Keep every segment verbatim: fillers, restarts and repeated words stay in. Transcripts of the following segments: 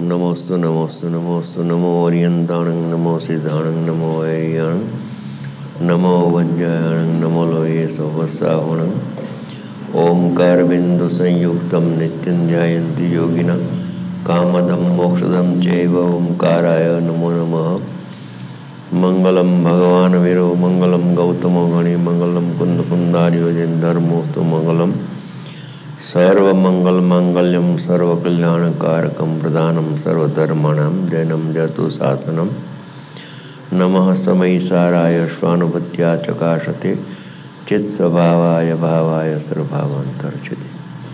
नमोस्तु नमोस्तु नमोस्तु नमो ओरियंताणं नमो सिद्धाणं नमो वैरियाणं नमो वज्रायणं नमो लोये सोवसाहुणं ओंकारबिंदु संयुक्तं नित्यं ध्यायन्ति योगिनः कामदं मोक्षदं चैव ओंकाराय नमो नमः। मंगलम भगवान वीरो मंगलम गौतमो गणि मंगलम कुंद कुंदार्योजन धर्मोस्तु मंगलम सर्वमंगल मांगल्यम सर्वकल्याणकारकम प्रधानम सर्वधर्माणां जैनम जतु शासनम नमः समयि साराय स्वानुभूत्या चकाशते चित्स्वभावाय भावाय सर्वभावान्तर्चते।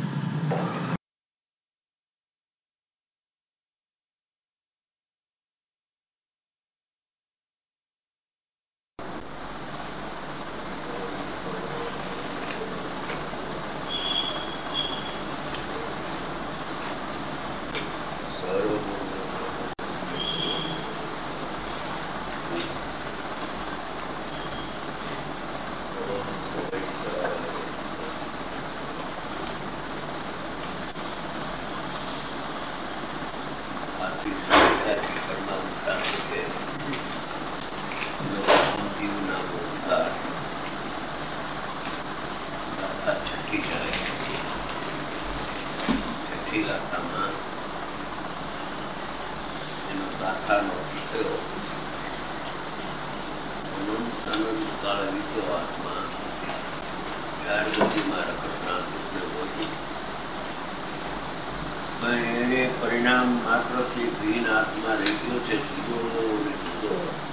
પરિણામ માત્રથી ભીન આત્મા રહી ગયો છે, જુદો ને જુદો.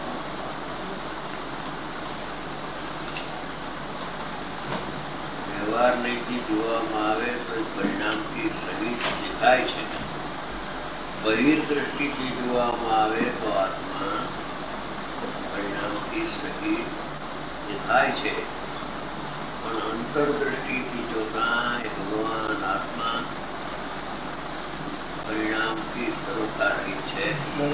વ્યવહાર નહીંથી જોવામાં આવે તો પરિણામથી સહિત દેખાય છે. બહિર્દ્રષ્ટિથી જોવામાં આવે તો આત્મા પરિણામથી સહિત દેખાય છે, પણ અંતરદ્રષ્ટિથી જોતા ભગવાન આત્મા પરિણામથી સરળતા રહી છે.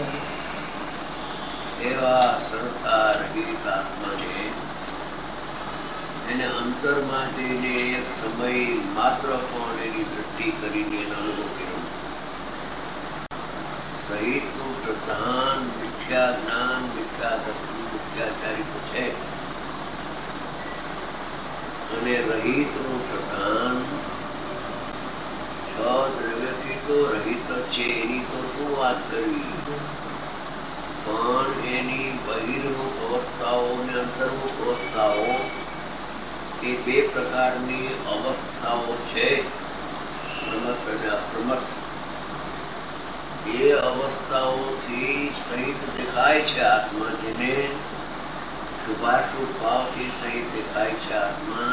એવા સરળતા રહિત આત્માને એને અંતરમાં જઈને એક સમય માત્ર પણ એની દ્રષ્ટિ કરીને એનો અનુભવ કર્યો. સહિતનું પ્રધાન મિથ્યા જ્ઞાન, મિથ્યા દર્શન, મિથ્યાચારિત છે, અને રહિતનું પ્રધાન છ દ્રવ્યથી તો રહિત છે, એની તો શું વાત કરવી, પણ એની બહિર્મુખ અવસ્થાઓ અને અંતર્મુખ અવસ્થાઓ એ બે પ્રકારની અવસ્થાઓ છે, પ્રમથ અને અપ્રમથ. એ અવસ્થાઓથી સહિત દેખાય છે આત્મા, જેને શુભાશુભ ભાવથી સહિત દેખાય છે આત્મા.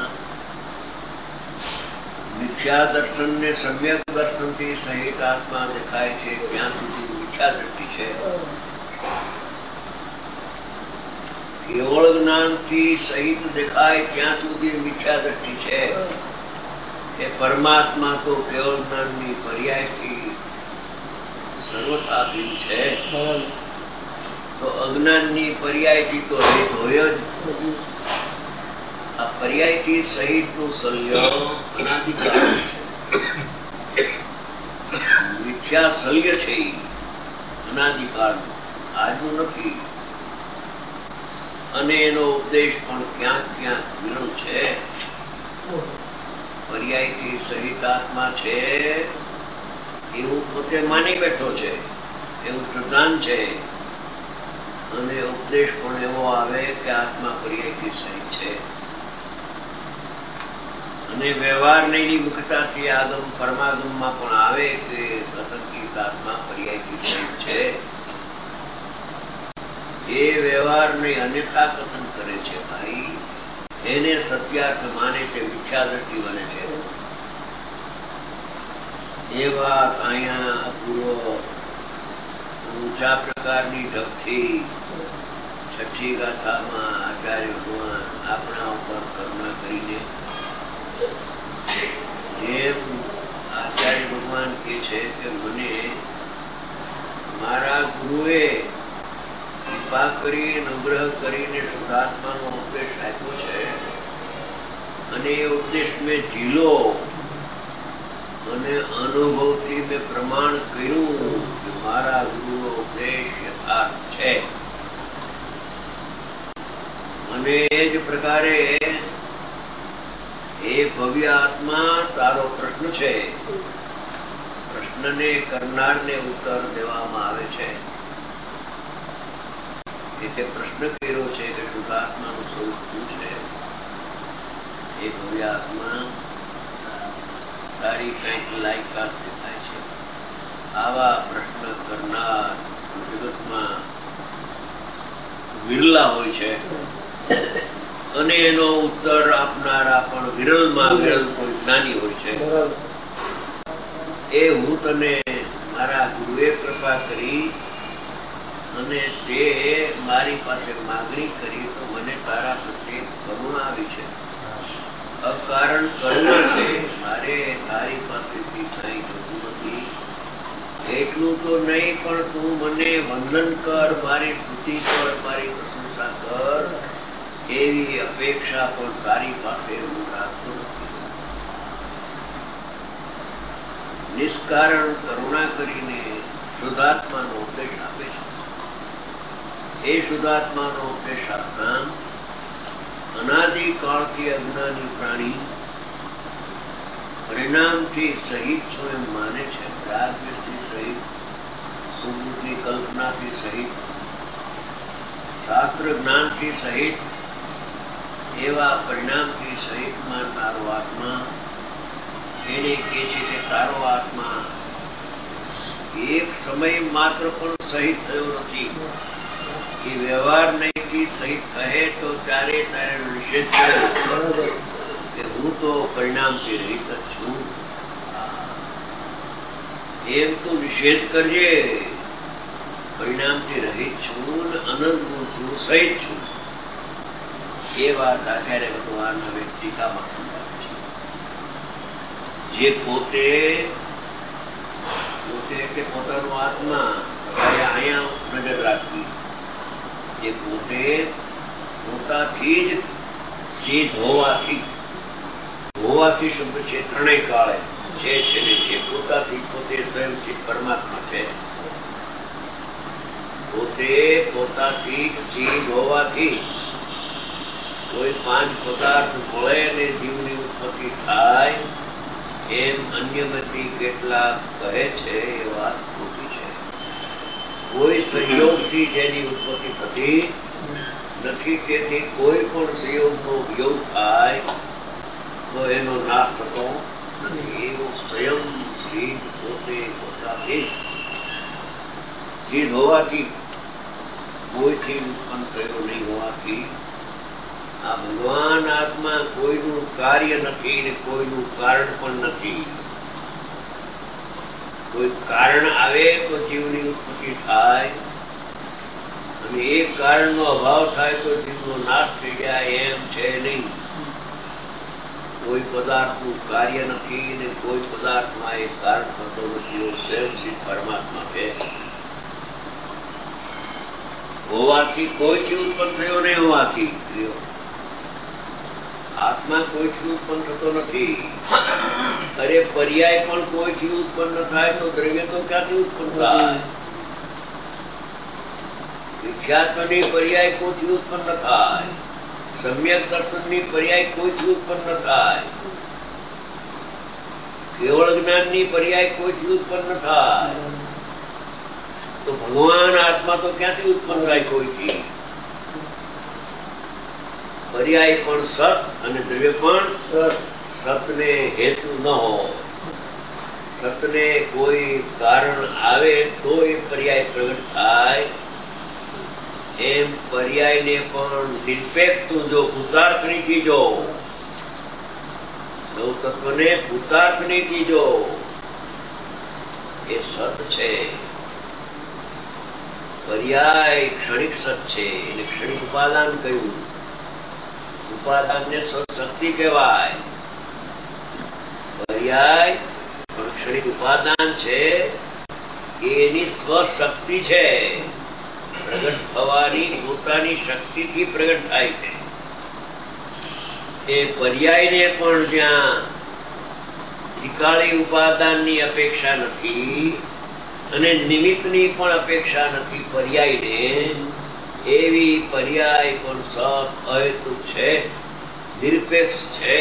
મિથ્યા દર્શન ને સમ્યક દર્શનથી સહિત આત્મા દેખાય છે, ત્યાં સુધી મિથ્યા દ્રષ્ટિ છે. કેવળ જ્ઞાનથી સહિત દેખાય ત્યાં સુધી મિથ્યા દ્રષ્ટિ છે. એ પરમાત્મા તો કેવળ જ્ઞાનની પર્યાયથી સર્વથાધીન છે, તો અજ્ઞાનની પર્યાયથી તો રહિત હોય જ. આ પર્યાયથી સહિતનું શલ્ય અનાદિકાળ છે. મિથ્યા શલ્ય છે, અનાદિકાળનું, આજનું નથી. અને એનો ઉપદેશ પણ ક્યાંક ક્યાંક વિરલ છે. પર્યાયથી સહિત આત્મા છે એવું પોતે માની બેઠો છે, એવું પ્રધાન છે, અને ઉપદેશ પણ એવો આવે કે આત્મા પર્યાયથી સહિત છે. અને વ્યવહારની મુક્તતાથી આગમ પરમાગમમાં પણ આવે કે અસંકિત આત્મા પર્યાયથી સહિત છે. એ વ્યવહારને અન્યથા કથન કરે છે ભાઈ, એને સત્યાર્થ માને છે, મિથ્યા દ્રષ્ટિ બને છે. એ વાત અહીંયા પૂર્વ ઊંચા પ્રકારની ઢબથી છઠ્ઠી ગાથામાં આચાર્ય ભગવાન આપણા ઉપર કરુણા કરીને, જેમ આચાર્ય ભગવાન કહે છે કે મને મારા ગુરુએ કૃપા કરી અનુગ્રહ કરીને શુદ્ધાત્માનો ઉપદેશ આપ્યો છે, અને એ ઉપદેશ મેં ઝીલો, અને અનુભવથી મેં પ્રમાણ કર્યું કે મારા ગુરુનો ઉપદેશ યથાર્થ છે. અને એ જ પ્રકારે એ ભવ્ય આત્મા તારો પ્રશ્ન છે, પ્રશ્નને કરનારને ઉત્તર દેવામાં આવે છે. એટલે પ્રશ્ન કર્યો છે કે શુદ્ધાત્માનું સ્વરૂપ શું છે? એ ભવ્ય આત્મા તારી કંઈક લાયકાત દેખાય છે. આવા પ્રશ્ન કરનાર જગતમાં વિરલા હોય છે અને એનો ઉત્તર આપનારા પણ વિરલમાં વિરલ કોઈ જ્ઞાની હોય છે. એ હું તને મારા ગુરુએ કૃપા કરી અને તે મારી પાસે માગણી કરી તો મને તારા પ્રત્યે કરુણા આવી છે. અકારણ કરુણા છે. મારે તારી પાસેથી કંઈ જોતું નથી. એટલું તો નહીં, પણ તું મને વંદન કર, મારી સ્તુતિ કર, મારી પ્રશંસા કર, એવી અપેક્ષા પણ તારી પાસે હું રાખતો નથી. નિષ્કારણ કરુણા કરીને શુદ્ધાત્માનો ઉપદેશ આપે છે. એ શુદ્ધાત્માનો ઉપદેશ આપતા અનાદિકાળથી અજ્ઞાની પ્રાણી પરિણામથી સહિત છો એમ માને છે. રાગદ્વેષથી સહિત, સુખની કલ્પનાથી સહિત, શાસ્ત્ર જ્ઞાનથી સહિત, એવા પરિણામથી સહિત માનનારો આત્મા એને કહે છે કે તારો આત્મા એક સમય માત્ર પણ સહિત થયો નથી. એ વ્યવહાર નહીંથી સહિત કહે તો ત્યારે તારે નિષેધ કર્યો કે હું તો પરિણામથી રહિત જ છું. એમ તો નિષેધ કરજે, પરિણામથી રહિત છું, અનંત ગુણ છું, સહિત છું. એ વાત આચાર્ય ભગવાન હવે ટીકામાં સમજાવે છે. જે પોતે પોતે કે પોતાનો આત્મા અહીંયા નજર રાખવી, જે પોતે પોતાથી જ સિદ્ધ હોવાથી, હોવાથી શબ્દ છે ત્રણેય કાળે છે છે ને છે. પોતાથી પોતે સ્વયંથી પરમાત્મા છે. પોતે પોતાથી જ સિદ્ધ હોવાથી કોઈ પાંચ પદાર્થ મળે ને જીવની ઉત્પત્તિ થાય એમ અન્યમતી કેટલાક કહે છે, એ વાત ખોટી છે. કોઈ સંયોગથી જેની ઉત્પત્તિ થતી નથી, તેથી કોઈ પણ સંયોગનો વિયોગ થાય તો એનો નાશ થતો નથી. એવો સ્વયં સિદ્ધ પોતે પોતાથી સિદ્ધ હોવાથી, કોઈથી ઉત્પન્ન થયેલો નહીં હોવાથી આ ભગવાન આત્મા કોઈનું કાર્ય નથી ને કોઈનું કારણ પણ નથી. કોઈ કારણ આવે તો જીવની ઉત્પત્તિ થાય અને એ કારણનો અભાવ થાય તો જીવનો નાશ થઈ જાય એમ છે નહીં. કોઈ પદાર્થનું કાર્ય નથી ને કોઈ પદાર્થમાં એ કારણ થતો નથી. સ્વયં સિદ્ધ પરમાત્મા છે. હોવાથી કોઈથી ઉત્પન્ન થયો નહીં હોવાથી આત્મા કોઈથી ઉત્પન્ન થતો નથી. અરે પર્યાય પણ કોઈથી ઉત્પન્ન થાય તો દ્રવ્ય તો ક્યાંથી ઉત્પન્ન થાય? મિથ્યાત્વની પર્યાય કોઈથી ઉત્પન્ન થાય, સમ્યક દર્શનની પર્યાય કોઈથી ઉત્પન્ન થાય, કેવળ જ્ઞાનની પર્યાય કોઈથી ઉત્પન્ન થાય. તો ભગવાન આત્મા તો ક્યાંથી ઉત્પન્ન થાય? કોઈથી. પર્યાય પણ સત અને દ્રવ્ય પણ સત. સતને હેતુ ન હોય, સતને કોઈ કારણ આવે તો એ પર્યાય પ્રગટ થાય. એમ પર્યાયને પણ નિરપેક્ષ જો, ભૂતાર્થનીથી જો, સૌ તત્વને ભૂતાર્થનીથી જો, એ સત છે. પર્યાય ક્ષણિક સત છે, એને ક્ષણિક ઉપાદાન કહ્યું. ઉપાદાનને સ્વશક્તિ કહેવાય. પર્યાય પણ ક્ષણિક ઉપાદાન છે, એની સ્વશક્તિ છે. પ્રગટ થવાની પોતાની શક્તિથી પ્રગટ થાય છે. એ પર્યાયને પણ જ્યાં ત્રિકાળી ઉપાદાનની અપેક્ષા નથી અને નિમિત્તની પણ અપેક્ષા નથી પર્યાયને, એવી પર્યાય પણ સત અહેતુક છે, નિરપેક્ષ છે.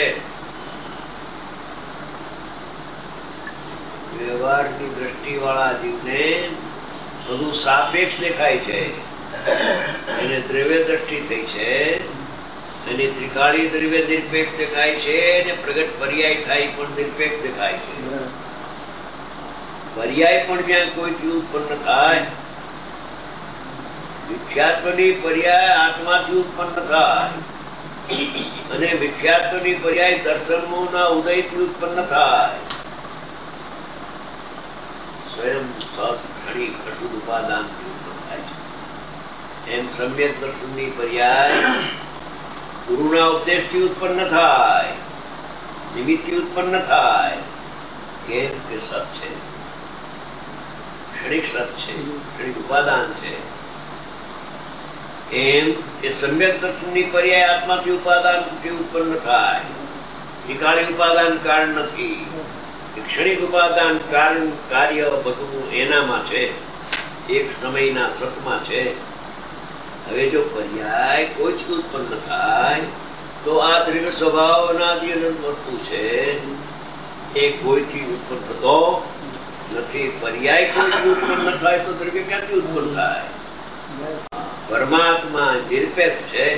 વ્યવહારની દ્રષ્ટિ વાળા જીવને બધું સાપેક્ષ દેખાય છે, એને દ્રવ્ય દ્રષ્ટિ થઈ છે, એની ત્રિકાળી દ્રવ્ય નિરપેક્ષ દેખાય છે, અને પ્રગટ પર્યાય થાય પણ નિરપેક્ષ દેખાય છે. પર્યાય પણ જ્યાં કોઈથી ઉત્પન્ન થાય, મિથ્યાત્વની પર્યાય આત્માથી ઉત્પન્ન થાય, અને મિથ્યાત્વની પર્યાય દર્શનોના ઉદયથી ઉત્પન્ન થાય. સ્વયં સત ક્ષણિક અશુદ્ધ ઉપાદાનથી ઉત્પન્ન થાય છે. એમ સમ્યક દર્શનની પર્યાય ગુરુના ઉપદેશથી ઉત્પન્ન થાય, નિમિત્તથી ઉત્પન્ન થાય. કેમ કે સત છે, ક્ષણિક સત છે, ક્ષણિક ઉપાદાન છે. એમ એ સમ્યક દર્શનની પર્યાય આત્માથી ઉપાદાનથી ઉત્પન્ન થાય. ત્રિકાળી ઉપાદાન કારણ નથી, ક્ષણિક ઉપાદાન કારણ કાર્ય બધું એનામાં છે, એક સમયના સતમાં છે. હવે જો પર્યાય કોઈ જ ઉત્પન્ન થાય તો આ દ્રવ્ય સ્વભાવ અનાદિ અનંત વસ્તુ છે, એ કોઈથી ઉત્પન્ન થતો નથી. પર્યાય કોઈથી ઉત્પન્ન થાય તો દ્રવ્ય ક્યાંથી ઉત્પન્ન થાય? પરમાત્મા નિરપેક્ષ છે,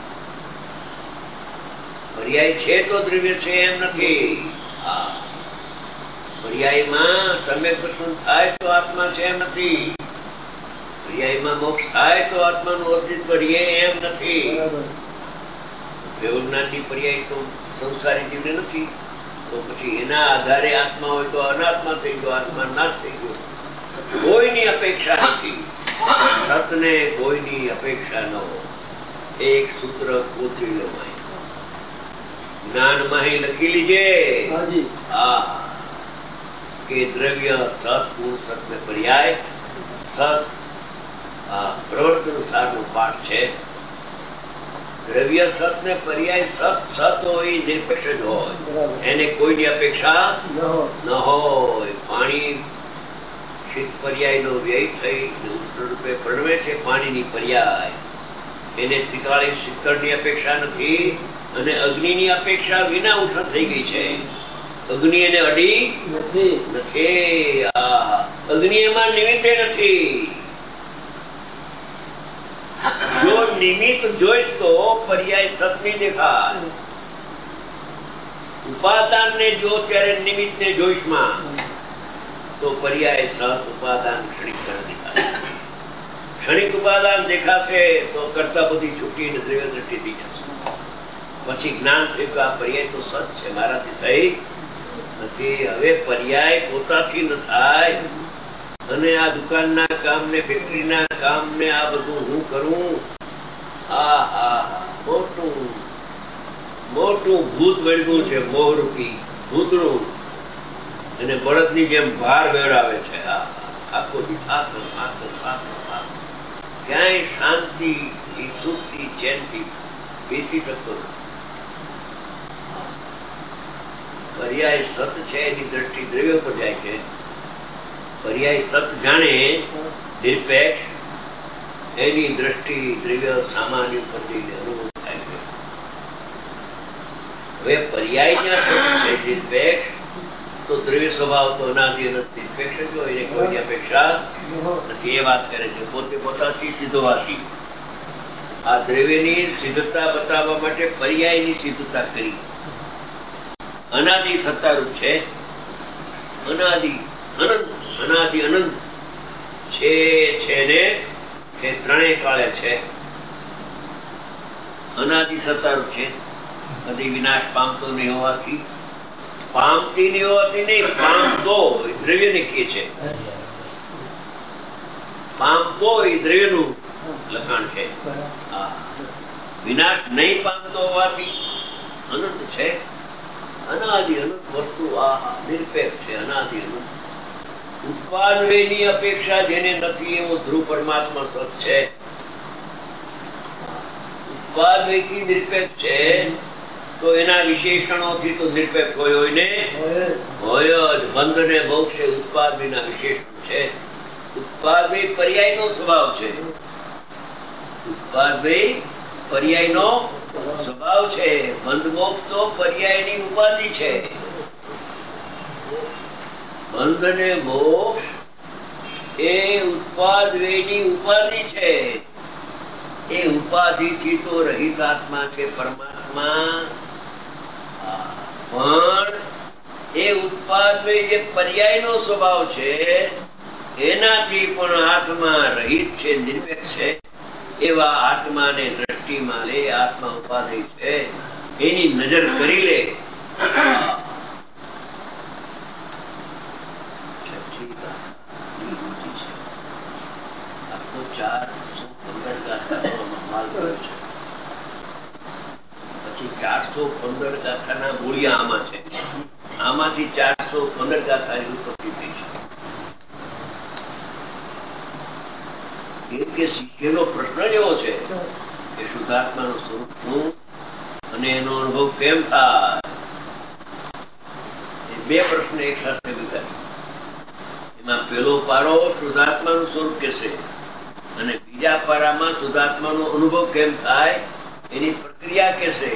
પર્યાય છે તો દ્રવ્ય છે એમ નથી. હા, પર્યાયમાં સમ્યક દર્શન થાય તો આત્મા છે એમ નથી. પર્યાયમાં મોક્ષ થાય તો આત્માનું અસ્તિત્વ રહે એમ નથી. દેવજ્ઞાનની પર્યાય તો સંસારી જીવને નથી, તો પછી એના આધારે આત્મા હોય તો અનાત્મા થઈ ગયો, આત્મા નાશ થઈ ગયો. કોઈની અપેક્ષા નથી, સતને કોઈની અપેક્ષા ન હોય. એક સૂત્ર કોતરી લો, જ્ઞાનમાં લખી લીજે. હા, કે દ્રવ્ય સત ગુણ સતને પર્યાય સત. આ પ્રવર્તન સારનો પાઠ છે. દ્રવ્ય સત ને પર્યાય સત સત હોય, નિરપેક્ષ જ હોય, એને કોઈની અપેક્ષા ન હોય. પાણી શીત પર્યાય નો વ્યય થઈ ઉષ્ણ રૂપે પ્રણવે છે, પાણીની પર્યાય એને ત્રિકાળી શીતળની અપેક્ષા નથી, અને અગ્નિની અપેક્ષા વિના ઉષ્ણ થઈ ગઈ છે. અગ્નિ એને અડી નથી. અગ્નિ એમાં નિમિત્તે નથી. જો નિમિત્ત જોઈશ તો પર્યાય સતની દેખાય. ઉપાદાન ને જો ત્યારે નિમિત્ત ને જોઈશમાં તો પર્યાય સત ઉપાદાન ક્ષણિક દેખાશે. ક્ષણિક ઉપાદાન દેખાશે તો કરતા બધી છૂટીને દ્રવ્ય દ્રષ્ટિ થઈ જશે. પછી જ્ઞાન થયું કે આ પર્યાય તો સત છે, મારાથી થઈ નથી. હવે પર્યાય પોતાથી ન થાય, અને આ દુકાનના કામ ને ફેક્ટરીના કામ ને આ બધું હું કરું. આ હા મોટું મોટું ભૂત વળગું છે, મોહરૂપી ભૂતનું, અને બળદની જેમ ભાર વેડાવે છે. આખો દી થાકર થાકર થાકર થાકર, ક્યાંય શાંતિથી સુખથી ચેનથી બેસી શકતો નથી. પર્યાય સત છે એની દ્રષ્ટિ દ્રવ્ય પર જાય છે. પર્યાય સત જાણે નિરપેક્ષ, એની દ્રષ્ટિ દ્રવ્ય સામાન્ય ઉપર જઈને અનુભવ થાય છે. હવે પર્યાય જ્યાં સત છે નિરપેક્ષ, તો દ્રવ્ય સ્વભાવ તો અનાદિ અનંત નિરપેક્ષ જ હોય, એને કોઈની અપેક્ષા નથી. એ વાત કરે છે પોતે પોતાથી સિદ્ધવાસી. આ દ્રવ્યની સિદ્ધતા બતાવવા માટે પર્યાયની સિદ્ધતા કરી. અનાદિ સત્તારૂપ છે, અનાદિ અનંત, અનાદિ અનંત છે છે ને તે ત્રણેય કાળે છે. અનાદિ સત્તારૂપ છે, કદી વિનાશ પામતો નહીં હોવાથી, પામતી નહીં હોવાથી નહીં, પામતો દ્રવ્યને કહે છે. પામતો એ દ્રવ્યનું લખાણ છે. વિનાશ નહીં પામતો હોવાથી અનંત છે. અનાદિ અનંત વસ્તુ આ નિરપેક્ષ છે, અનાદિ અનંત. ઉત્પાદનની અપેક્ષા જેને નથી એવો ધ્રુવ પરમાત્મા સત છે. ઉત્પાદનથી નિરપેક્ષ છે, તો એના વિશેષણોથી તો નિરપેક્ષ હોય હોય ને હોય જ. બંધ ને મોક્ષ એ ઉત્પાદ વિના વિશેષણ છે. ઉત્પાદ ભાઈ પર્યાયનો સ્વભાવ છે. ઉત્પાદ ભાઈ પર્યાયનો સ્વભાવ છે. બંધ મોક્ષ તો પર્યાયની ઉપાધિ છે. બંધ ને મોક્ષ એ ઉત્પાદ વેની ઉપાધિ છે. એ ઉપાધિથી તો રહિત આત્મા છે પરમાત્મા. પણ એ ઉત્પાદ વે જે પર્યાયનો સ્વભાવ છે એનાથી પણ આત્મા રહિત છે, નિરપેક્ષ છે. એવા આત્માને દ્રષ્ટિમાં લે. આત્મા ઉપાધિ છે એની નજર કરી લે. ચારસો પંદર ગાથાનો માલ કર્યો છે. પછી ચારસો પંદર ગાથાના મૂળિયા આમાં છે. આમાંથી ચારસો પંદર ગાથાની ઉત્પત્તિ થઈ છે. કેમ કે શિષ્યનો પ્રશ્ન જ એવો છે કે શુદ્ધાત્માનું સ્વરૂપ શું અને એનો અનુભવ કેમ થાય. એ બે પ્રશ્ન એક સાથે લીધા છે. એમાં પેલો પારો શુદ્ધાત્માનું સ્વરૂપ કહેશે અને બીજા પારામાં શુદ્ધાત્માનો અનુભવ કેમ થાય એની પ્રક્રિયા કહેશે.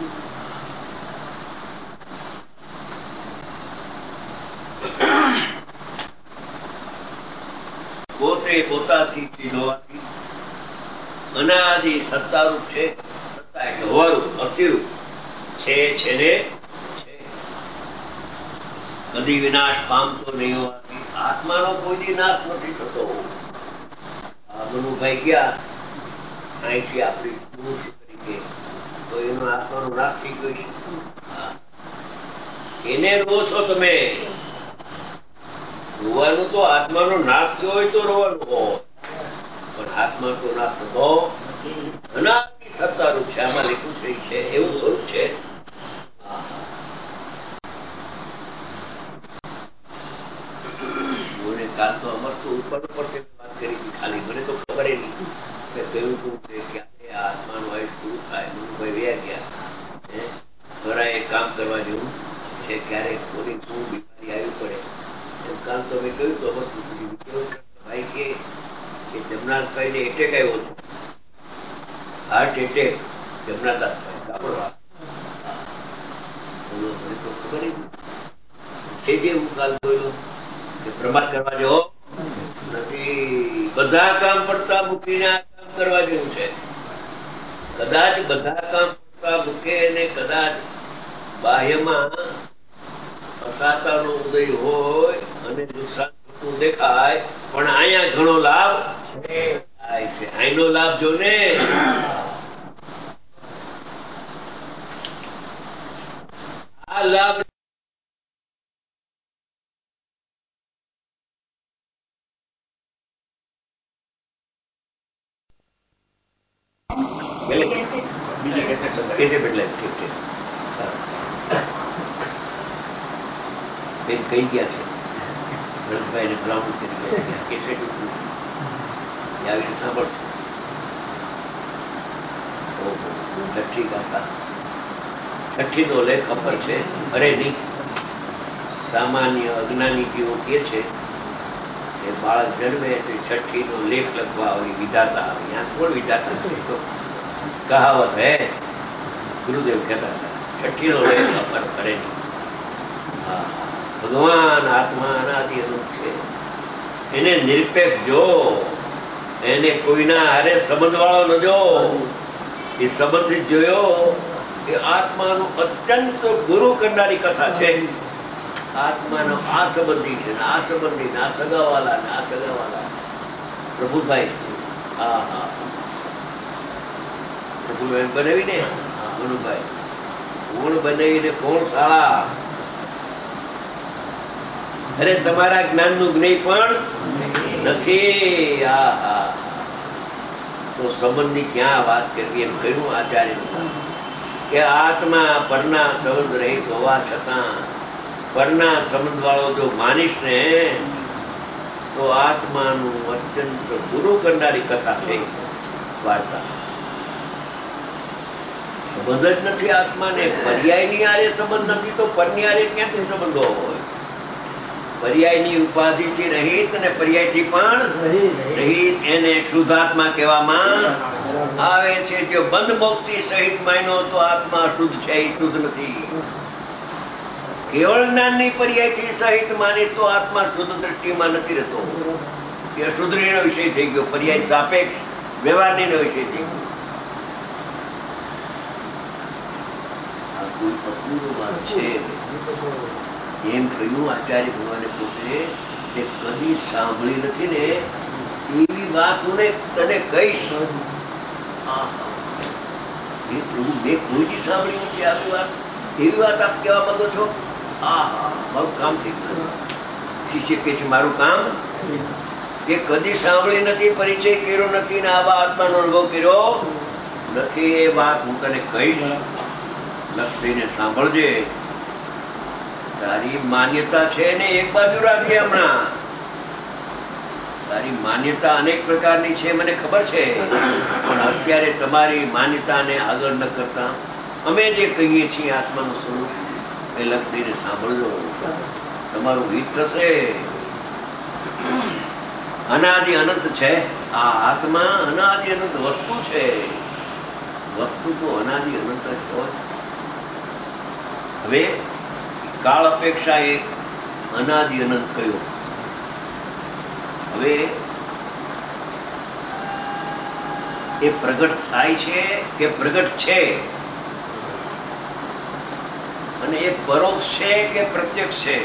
પોતે પોતાથી ચીજોવાથી અનાદિ સત્તારૂપ છે. સત્તા એટલે હોવારૂપ, અસ્થિરૂપ છે. છે ને છે. કદી વિનાશ પામતો નહીં હોવાથી આત્માનો કોઈ દી નાશ નથી થતો. મનુભાઈ ગયા અહીંથી આપણી પુરુષ તરીકે તો એનો આત્માનો નાશ થઈ ગયો છે. એને રો છો તમે. રોવાનું તો આત્માનો નાશ થયો હોય તો રોવાનું હોય, પણ આત્મા તો નાશ થતો અનાદિ સત્તારૂપ છે. આમાં લખ્યું છે છે એવું સ્વરૂપ છે. મને કાલ તો અમર તો ઉપર ઉપર વાત કરી હતી ખાલી. મને તો ખબર નહીં કે કયું શું છે ક્યારે આ આત્માનું આયુષ પૂરું થાય. મનુભાઈ વ્યા ગયા. ઘરા એક કામ કરવા જેવું છે. ક્યારે કોની શું બીમારી આવી પડે એમ કાલ તો મેં કહ્યું તો અમર ભાઈ કે જમનાથભાઈ ને એટેક આવ્યો હતો. હાર્ટ એટેક જમનાદાસભાઈ કાપડવા. મને તો ખબર છે જે હું કાલ બોલ્યો કે પ્રમાદ કરવા જેવો નથી. બધા કામ પડતા મૂકીને આ કામ કરવા જેવું છે. કદાચ બધા કામ પડતા મૂકે અને કદાચ બાહ્યમાં અસાતાનો ઉદય હોય અને નુકસાન થતું દેખાય, પણ અહીંયા ઘણો લાભ થાય છે. અહીંનો લાભ જો ને આ લાભ બેન કહી ગયા છે ભરતભાઈ ને બ્રાહ્મણ કરી ગયા છે આવીને સાંભળશે. છઠ્ઠી ગાથા છઠ્ઠી નો લેખ ખબર છે. અરે નહીં, સામાન્ય અજ્ઞાની જેવો કે છે કે બાળક જન્મે તો છઠ્ઠી નો લેખ લખવા આવી વિધાતા આવે. ત્યાં કોણ વિધાતા છે? તો કહાવત હે, ગુરુદેવ કહેતા હતા છઠ્ઠી નો લેખ ખબર કરે નહીં. હા, ભગવાન આત્મા અનાદિ અનંત છે. એને નિરપેક્ષ જો. એને કોઈના હારે સંબંધ વાળો ન જો. એ સંબંધિત જોયો એ આત્માનું અત્યંત ગુરુ કરનારી કથા છે. આત્માનો આ સંબંધી છે ને આ સંબંધી ને આ સગાવાલા ને આ સગાવાલા. પ્રભુભાઈ હા હા પ્રભુભાઈ બનાવીને મનુભાઈ કોણ બનાવીને કોણ શાળા. અરે તમારા જ્ઞાન નું જ્ઞેય પણ નથી. હા હા તો સંબંધની ક્યાં વાત કરવી એમ કહ્યું આચાર્ય કે આત્મા પરના સંબંધ રહિત હોવા છતાં પરના સંબંધ વાળો જો માનીશ ને તો આત્માનું અત્યંત ગુરુ કરનારી કથા છે વાર્તા. સંબંધ જ નથી આત્માને, પર્યાયની આરે સંબંધ નથી તો પરની આરે ક્યાંથી સંબંધો હોય? પર્યાયની ઉપાધિથી રહિત અને પર્યાયથી પણ રહિત એને શુદ્ધાત્મા કહેવામાં આવે છે. જો બંધ મોક્ષી સહિત માન્યો તો આત્મા શુદ્ધ છે, એ શુદ્ધ નથી. કેવળ જ્ઞાનની પર્યાયથી સહિત માની તો આત્મા શુદ્ધ દ્રષ્ટિમાં નથી રહેતો. એ અશુદ્ધનો વિષય થઈ ગયો, પર્યાય સાપેક્ષ વ્યવહારનો વિષય થઈ ગયો. આ કોઈ અપૂર્વ વાત છે. એમ કહ્યું આચાર્ય ભગવાને પોતે કે કદી સાંભળી નથી ને એવી વાત હું તને કહીશ. એ પ્રભુ મેં કોઈ સાંભળી નથી આવી વાત, એવી વાત આપ કહેવા માંગો છો? હા હા, મારું કામ થઈ ગયું. શિષ્ય કે છે મારું કામ કે કદી સાંભળી નથી, પરિચય કર્યો નથી ને આવા આત્માનો અનુભવ કર્યો નથી. એ વાત હું તને કહીશ, લક્ષ દઈને સાંભળજે. તારી માન્યતા છે ને એક બાજુ રાખજે. હમણાં તારી માન્યતા અનેક પ્રકારની છે, મને ખબર છે, પણ અત્યારે તમારી માન્યતાને આગળ ન કરતા અમે જે કહીએ છીએ આત્માનું સ્વરૂપ એ લક્ષ દઈને સાંભળજો, તમારું હિત થશે. અનાદિ અનંત છે આ આત્મા, અનાદિ અનંત વસ્તુ છે. વસ્તુ તો અનાદિ અનંત જ હોય. હવે કાળ અપેક્ષા એ અનાદિ અનંત કયો? હવે એ પ્રગટ થાય છે કે પ્રગટ છે? અને એ પરોક્ષ છે કે પ્રત્યક્ષ છે?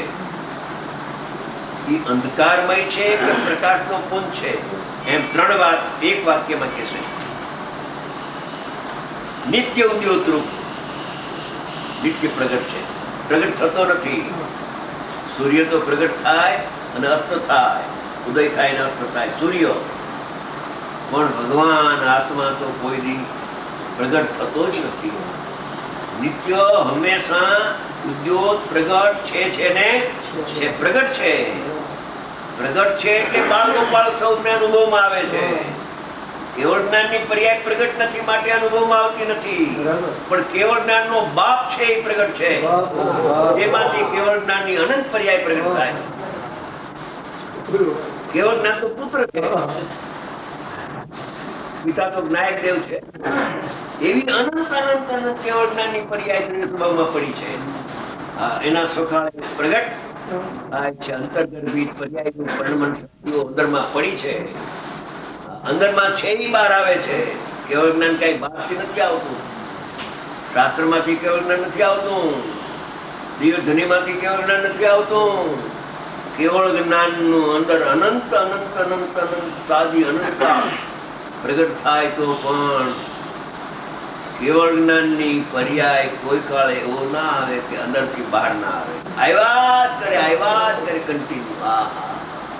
એ અંધકારમય છે કે પ્રકાશનો પુંજ છે? એમ ત્રણ વાત એક વાક્યમાં કહેશે. નિત્ય ઉદ્યોતરૂપ નિત્ય પ્રગટ છે, પ્રગટ થતો નથી. સૂર્ય તો પ્રગટ થાય અને અસ્ત થાય, ઉદય થાય ને અસ્ત થાય સૂર્ય, પણ ભગવાન આત્મા તો કોઈ દી પ્રગટ થતો જ નથી. નિત્ય હંમેશા ઉદ્યોત પ્રગટ છે છે ને છે, પ્રગટ છે. પ્રગટ છે એટલે બાળ ગોપાળ સૌને અનુભવમાં આવે છે. કેવળ જ્ઞાનની પર્યાય પ્રગટ નથી માટે અનુભવમાં આવતી નથી, પણ કેવળ જ્ઞાનનો બાપ છે એ પ્રગટ છે. એમાંથી કેવળ જ્ઞાનની અનંત પર્યાય પ્રગટ થાય. કેવળ જ્ઞાન તો પુત્ર છે, પિતા તો જ્ઞાયક દેવ છે. એવી અનંત અનંત અનંત કેવળ જ્ઞાનની પર્યાય સ્વભાવમાં પડી છે. હા, એના સુખાળે પ્રગટ થાય છે. અંતર્ગર્ભિત પર્યાયનું પરિણમન શક્તિઓ અંદરમાં પડી છે. અંદરમાં છે એ બહાર આવે છે. કેવળ જ્ઞાન કઈ બહારથી નથી આવતું. શાસ્ત્રમાંથી કેવળ જ્ઞાન નથી આવતું, દિવ્યધ્વનિમાંથી કેવળ જ્ઞાન નથી આવતું. કેવળ જ્ઞાનનું અંદર અનંત અનંત અનંત અનંત સાદી અનંતતા પ્રગટ થાય તો પણ કેવળ જ્ઞાનની પર્યાય કોઈ કાળે એવો ના આવે કે અંદરથી બહાર ના આવે. આવ્યા જ કરે, આવ્યા જ કરે કન્ટિન્યુ. હા હા,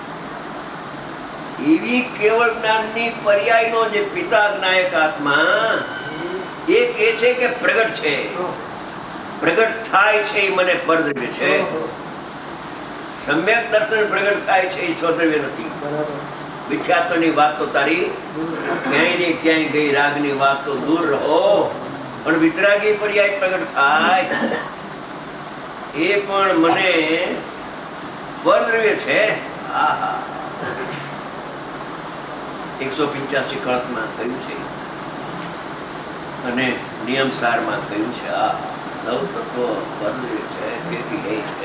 એવી કેવળ જ્ઞાનની પર્યાયનો જે પિતા જ્ઞાયક આત્મા એ કે છે કે પ્રગટ છે. પ્રગટ થાય છે એ મને પરદ્રવ્ય છે. સમ્યક દર્શન પ્રગટ થાય છે એ સ્વદ્રવ્ય નથી. વિખ્યાતોની વાત તો તારી ક્યાંય ને ક્યાંય ગઈ, રાગની વાત તો દૂર રહો, પણ વિતરાગી પર્યાય પ્રગટ થાય એ પણ મને પરદ્રવ્ય છે. હા હા, એકસો પિંચ્યાસી કળશમાં કહ્યું છે અને નિયમસારમાં કહ્યું છે. આ નવ તત્વો પરદ્રવ્ય છે, તેથી એ છે.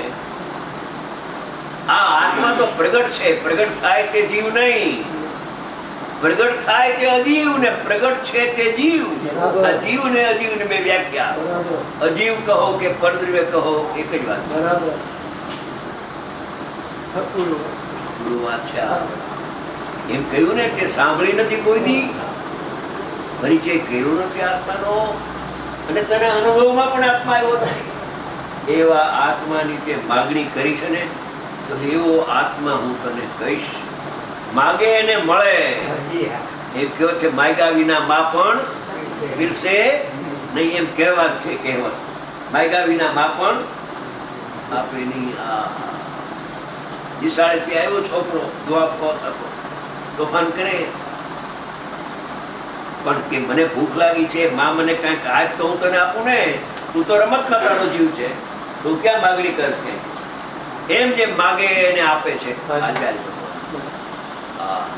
આ આત્મા તો પ્રગટ છે. પ્રગટ થાય તે જીવ નહીં, પ્રગટ થાય તે અજીવ, ને પ્રગટ છે તે જીવ. આ જીવ ને અજીવ ને બે વ્યાખ્યા. અજીવ કહો કે પરદ્રવ્ય કહો, એક જ વાત છે. એમ કહ્યું ને કે સાંભળી નથી કોઈ દી, પરિચય કર્યો નથી આત્માનો, અને તને અનુભવમાં પણ આત્મા આવ્યો નથી. એવા આત્માની તે માગણી કરી છે ને, તો એવો આત્મા હું તને કહીશ. માગે એને મળે. એ કયો છે માગ્યા વિના મા પણ પીરસે નહીં, એમ કહેવા છે. કહેવત માગ્યા વિના મા પણ આપે નહીં. આ નિશાળેથી આવ્યો છોકરો, જવાબ કહો થતો તોફાન કરે, પણ કે મને ભૂખ લાગી છે, માં મને કાંઈક આપ તો હું તને આપું ને, તું તો રમતમાં તારો જીવ છે, તું ક્યાં માગણી કરશે? એમ જે માગે એને આપે છે આચાર્ય ભગવાન.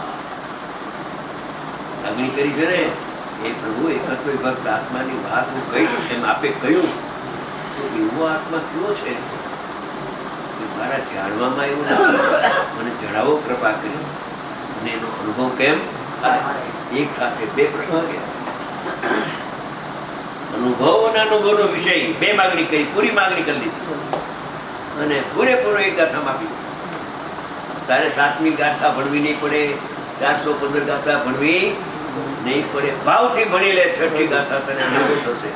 માગણી કરી છે ને એ પ્રભુ એકત્વ વિભક્ત આત્માની વાત હું કહીશ એમ આપે કહ્યું તો એવો આત્મા કયો છે મારા જાણવામાં એવું નથી, મને જણાવો કૃપા કરી. અને એનો અનુભવ કેમ થાય? એક સાથે બે પ્રશ્નો ગયા, અનુભવ અને અનુભવનો વિષય બે માગણી કરી, પૂરી માગણી કરી લીધી અને પૂરેપૂરો એક ગાથામાં આપી દીધું. તારે સાતમી ગાથા ભણવી નહીં પડે, ચારસો પંદર ગાથા ભણવી નહીં પડે, ભાવથી ભણી લે. છઠ્ઠી ગાથા તને અનુભવ થશે.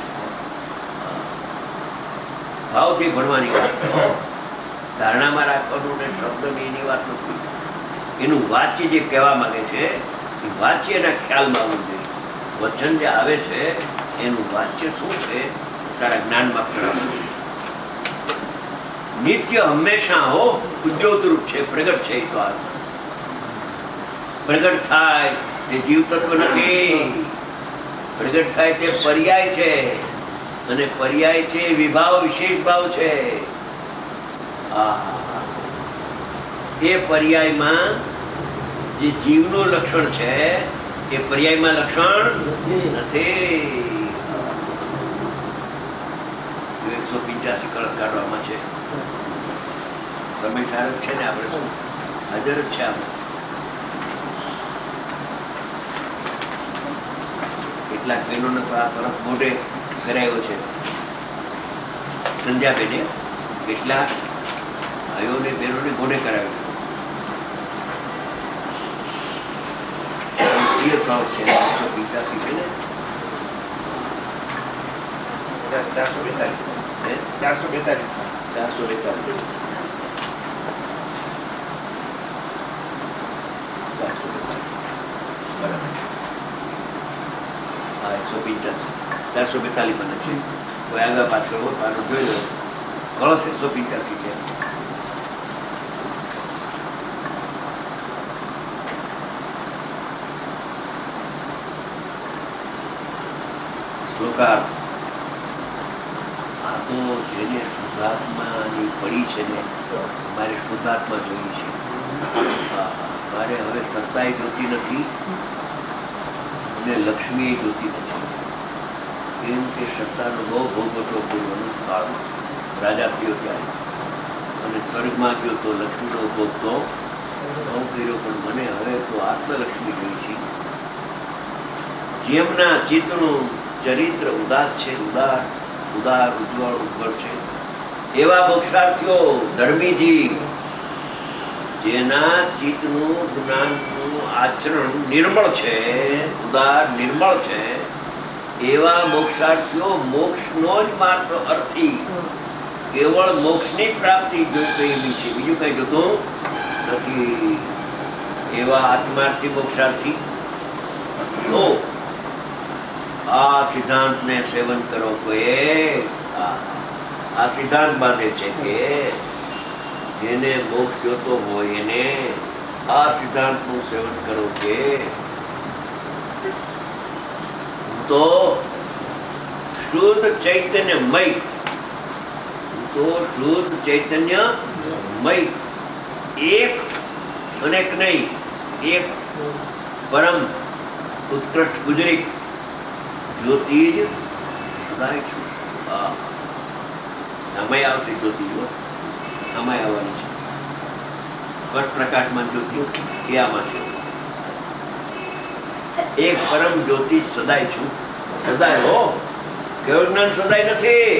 ભાવથી ભણવાની વાત છે, ધારણામાં રાખવાનું ને શબ્દની એની વાત નથી. એનું વાચ્ય જે કહેવા માંગે છે એ વાચ્ય એના ખ્યાલમાં આવવું જોઈએ. વચન જે આવે છે એનું વાચ્ય શું છે તારા જ્ઞાનમાં કરાવવું જોઈએ. નિત્ય હંમેશા હો ઉદ્યોગરૂપ છે, પ્રગટ છે. એ તો આ પ્રગટ થાય એ જીવ તત્વ નથી, પ્રગટ થાય તે પર્યાય છે, અને પર્યાય છે વિભાવ, વિશેષ ભાવ છે. એ પર્યાયમાં જે જીવનું લક્ષણ છે એ પર્યાયમાં લક્ષણ નથી. એકસો પિંચાસી કળશ કાઢવામાં છે, સમય સારો છે ને, આપણે શું હાજર જ છે. આપણે કેટલાક બહેનોને તો આ કળશ મોઢે કરાયો છે, સંધ્યાબેને કેટલાક ભાઈઓને બહેનોને મોઢે કરાવ્યું છે. એકસો પિંચાસી છે ને, ચારસો બેતાલીસ ચારસો બેતાલીસ ચારસો બેતાલીસ બરાબર. હા, એકસો પિંચાસી ચારસો બેતાલીસ મને છે. કોઈ આગળ પાછળ હોય પાછળ જોઈ લો. કળશ એકસો પિંચાસી છે. શ્લોકાર્થ. આ તો જેને શુદ્ધાત્માની પડી છે ને, મારે શુદ્ધાત્મા જોઈ છે. મારે હવે સત્તાએ જોતી નથી અને લક્ષ્મી જોતી નથી. કેમ કે સત્તાનો બહુ ભોગવટો પૂર્વનો કાળ રાજા થયો ત્યારે, અને સ્વર્ગમાં ગયો તો લક્ષ્મીનો ભોગ તો બહુ કર્યો, પણ મને હવે તો આત્મલક્ષ્મી જોઈ છે. જેમના ચિત્તનું ચરિત્ર ઉદાર છે, ઉદાર ઉદાર ઉજ્જવળ ઉજ્જવળ છે, એવા મોક્ષાર્થીઓ ધર્મીજી જેના ચિત્તનું જ્ઞાનનું આચરણ નિર્મળ છે, ઉદાર નિર્મળ છે, એવા મોક્ષાર્થીઓ મોક્ષનો જ માત્ર અર્થી, કેવળ મોક્ષની પ્રાપ્તિ જોઈ એવી છે, બીજું કઈ જોતું નથી. એવા આત્માર્થી મોક્ષાર્થી તો આ સિદ્ધાંતને સેવન કરો. કોઈ આ સિદ્ધાંત બાંધે છે કે જેને મોક્ષ જોતો હોય એને આ સિદ્ધાંતનું સેવન કરો કે તો શુદ્ધ ચૈતન્યમય, તો શુદ્ધ ચૈતન્યમય, એક અનેક નહીં, એક પરમ ઉત્કૃષ્ટ ગુજરી જ્યોતિ જ સદાય છું. આમાંય આવશે જ્યોતિઓ, આમાંય આવવાની છે. સ્પષ્ટ પ્રકાશમાં જ્યોતિ એ આમાં છે. એક પરમ જ્યોતિ સદાય છું. સદાય હો, કેવળ જ્ઞાન સદાય નથી.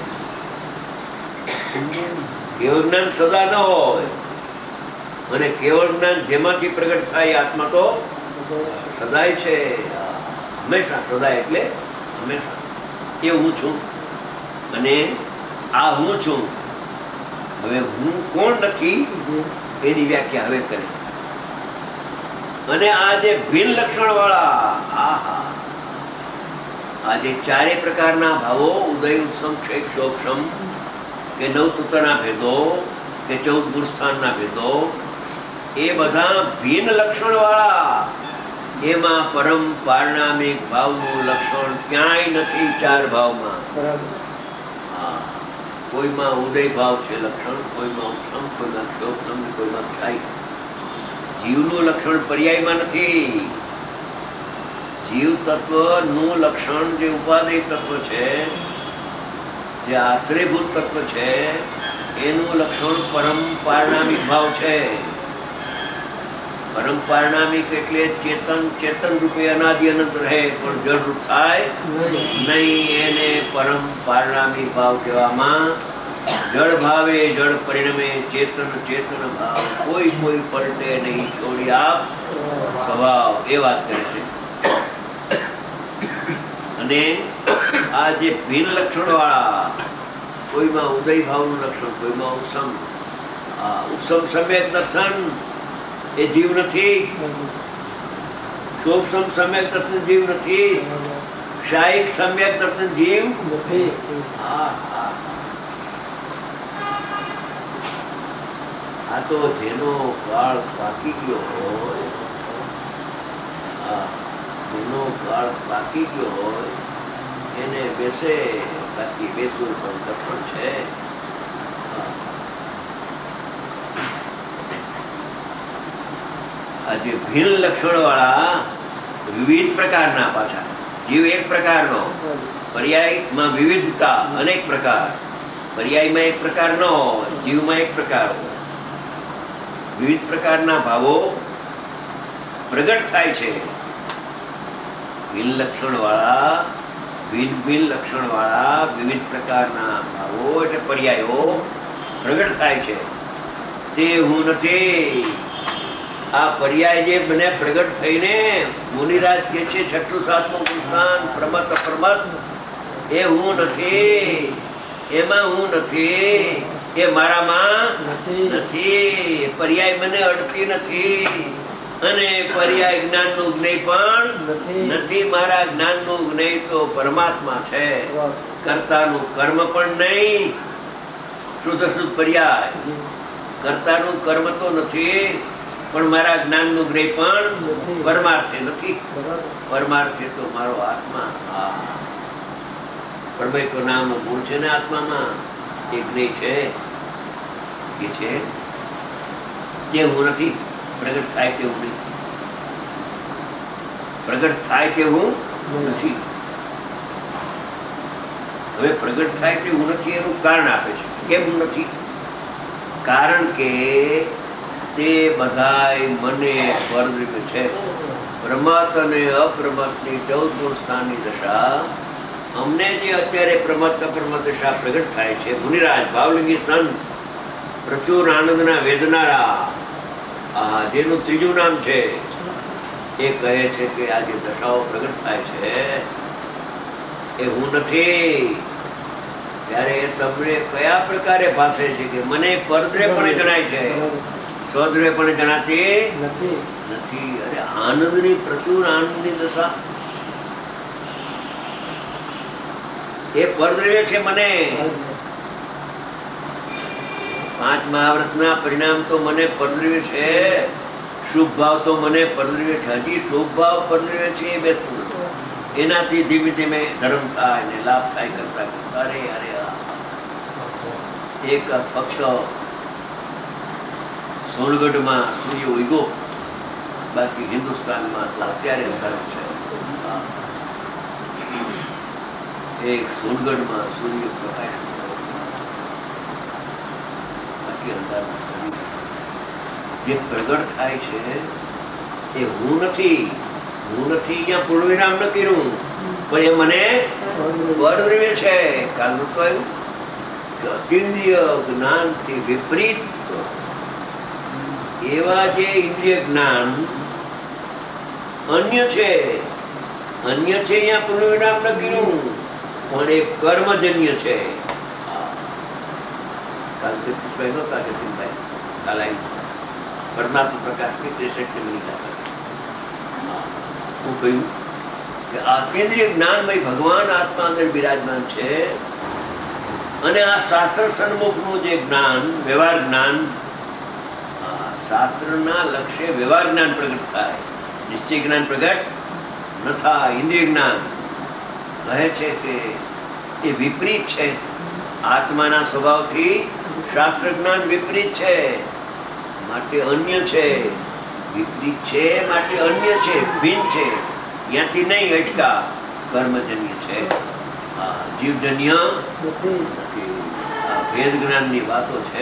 કેવળ જ્ઞાન સદા ન હોય, અને કેવળ જ્ઞાન જેમાંથી પ્રગટ થાય આત્મા તો સદાય છે. હંમેશા સદાય એટલે હંમેશા. એ હું છું અને આ હું છું. હવે હું કોણ નથી એની વ્યાખ્યા હવે કરે. અને આ જે ભિન્ન લક્ષણ વાળા, આહા, આ જે ચારે પ્રકારના ભાવો, ઉદય ઉત્સમ ક્ષય ક્ષોક્ષમ કે નવ તૂતના ભેદો કે ચૌદ ગુરસ્થાનના ભેદો, એ બધા ભિન્ન લક્ષણ વાળા એમાં પરમ પારણામિક ભાવનું લક્ષણ ક્યાંય નથી. ચાર ભાવમાં હા, કોઈમાં ઉદય ભાવ છે લક્ષણ, કોઈમાં ઉપસમ, કોઈમાં ક્ષોભસમ, કોઈમાં ક્ષાય. જીવનું લક્ષણ પર્યાયમાં નથી. જીવ તત્વ નું લક્ષણ જે ઉપાદેય તત્વ છે, જે આશ્રયભૂત તત્વ છે, એનું લક્ષણ પરમ પારણામિક ભાવ છે. પરમ પારણામિક એટલે ચેતન ચેતન રૂપે અનાદિ અનંત રહે પણ જળ રૂપ થાય નહીં. એને પરમ પારણામિક ભાવ કહેવામાં. જળ ભાવે જળ પરિણમે, ચેતન ચેતન ભાવ, કોઈ કોઈ પલટે નહીં, છોડી આપ સ્વભાવ. એ વાત કરે છે. અને આ જે ભિન્ન લક્ષણ વાળા, કોઈમાં ઉદય ભાવનું લક્ષણ, કોઈમાં ઉપસમ. આ ઉપસમ સમ્યક દર્શન એ જીવ નથી. ક્ષોભસમ સમ્યક દર્શન જીવ નથી. ક્ષાયિક સમ્યક દર્શન જીવ નથી. હા હા, આ તો જેનો કાળ પાકી ગયો હોય, જેનો કાળ પાકી ગયો હોય એને બેસે, બાકી બેસવું પણ કઠણ છે. આજે ભિન્ન લક્ષણ વાળા વિવિધ પ્રકારના, પાછા જીવ એક પ્રકારનો, પર્યાયમાં વિવિધતા અનેક પ્રકાર. પર્યાયમાં એક પ્રકાર ન હોય, જીવમાં એક પ્રકાર હોય. વિવિધ પ્રકારના ભાવો પ્રગટ થાય છે. ભિન્ન લક્ષણ વાળા ભિન્ન ભિન્ન લક્ષણ વાળા વિવિધ પ્રકારના ભાવો એટલે પર્યાયો પ્રગટ થાય છે. તે હું નથી. આ પર્યાય જે મને પ્રગટ થઈને મુનિરાજ કે છે છઠ્ઠું સાતમું પુરુષાર્થ પ્રમત અપ્રમત, એ હું નથી. એમાં હું નથી. એ મારામાં નથી. પર્યાય મને અડતી નથી. અને પર્યાય જ્ઞાન નું જ્ઞેય પણ નથી. મારા જ્ઞાન નું જ્ઞેય તો પરમાત્મા છે. કર્તાનું કર્મ પણ નહીં. શુદ્ધ શુદ્ધ પર્યાય કર્તાનું કર્મ તો નથી, પણ મારા જ્ઞાન નું જ્ઞેય પણ પરમાર્થે નથી. પરમાર્થે તો મારો આત્મા. હા, પરમય તો નામનો ગુણ છે ને આત્મામાં. એ જ્ઞેય છે, એ છે તે હું નથી. પ્રગટ થાય તેવું નહીં. પ્રગટ થાય તેવું નથી. હવે પ્રગટ થાય તેવું નથી એનું કારણ આપે છે. કેમ હું નથી? કારણ કે તે બધાય મને પરદ્રીપ છે. પ્રમત અને અપ્રમતની ચૌદ ગુણ સ્થાનની દશા અમને જે અત્યારે પ્રમત અપ્રમત દશા પ્રગટ થાય છે. મુનિરાજ ભાવલિંગી સંત પ્રચુર આનંદના વેદનારા, આ જેનું ત્રીજું નામ છે, એ કહે છે કે આ જે દશાઓ પ્રગટ થાય છે એ હું નથી. ત્યારે એ તમને કયા પ્રકારે ભાષે છે કે મને પરદ્રે પણ જણાય છે, સ્વદ્રે પણ જણાતી નથી. અરે આનંદની પ્રચુર આનંદની દશા એ પરદ્રવ્ય છે મને. પાંચ મહાવ્રતના પરિણામ તો મને પરદ્રવ્ય છે. શુભ ભાવ તો મને પરદ્રવ્ય છે. હજી શુભ ભાવ પરદ્રવ્ય છે એ બેસતું નથી. એનાથી ધીમે ધીમે ધર્મ થાય ને લાભ થાય કરતા કરતા. અરે અરે એક ફક્ત સોનગઢમાં સૂર્ય ઉગ્યો, બાકી હિન્દુસ્તાનમાં તો અત્યારે ધર્મ છે. એક સોનગઢમાં સૂર્ય પ્રકાશ, બાકી અંધારું. જે પ્રગટ થાય છે એ હું નથી. હું નથી અહીંયા પૂર્ણ વિરામ ન કર્યું, પણ એ મને પરદ્રવ્ય છે. કાલનું તો આવ્યું કે અતિન્દ્રિય જ્ઞાનથી વિપરીત એવા જે ઇન્દ્રિય જ્ઞાન અન્ય છે, અન્ય છે અહીંયા પૂર્ણ વિરામ ન કર્યું, પણ એ કર્મજન્ય છે. કાલ તીર્થભાઈ નહોતા જતીનભાઈ, કાલ આવી પરમાત્મા પ્રકાશની ત્રેસઠ મિનિટ હું કહ્યું કે આ કેન્દ્રીય જ્ઞાનમય ભગવાન આત્મા અંદર બિરાજમાન છે. અને આ શાસ્ત્ર સન્મુખનું જે જ્ઞાન, વ્યવહાર જ્ઞાન, શાસ્ત્રના લક્ષ્ય વ્યવહાર જ્ઞાન પ્રગટ થાય. નિશ્ચય જ્ઞાન પ્રગટ ન થાય. ઇન્દ્રિય જ્ઞાન કહે છે કે એ વિપરીત છે. આત્માના સ્વભાવથી શાસ્ત્ર જ્ઞાન વિપરીત છે, માટે અન્ય છે. વિપરીત છે માટે અન્ય છે, ભિન્ન છે. ત્યાંથી નહીં અટકા, કર્મજન્ય છે, જીવજન્ય નથી. આ ભેદ જ્ઞાનની વાતો છે.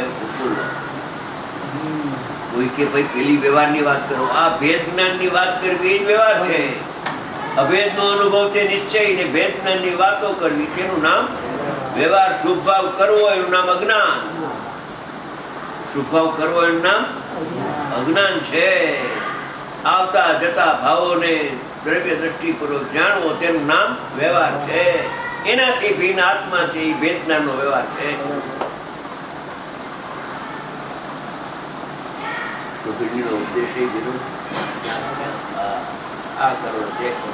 કોઈ કે ભાઈ પેલી વ્યવહારની વાત કરો, આ ભેદ જ્ઞાનની વાત કરવી એ જ વ્યવહાર છે. અભેદનો અનુભવ છે નિશ્ચય, ને ભેદ જ્ઞાનની વાતો કરવી તેનું નામ વ્યવહાર. શુભ ભાવ કરવો એનું નામ અજ્ઞાન. શુભ ભાવ કરવો એનું નામ અજ્ઞાન છે. આવતા જતા ભાવોને દ્રવ્ય દ્રષ્ટિપૂર્વક જાણવો તેનું નામ વ્યવહાર છે. એનાથી ભિન્ન આત્મા છે, એ ભેદ જ્ઞાનનો વ્યવહાર છે. તો ભીડનો ઉપદેશ એ જરૂર આ કરો તે કરો.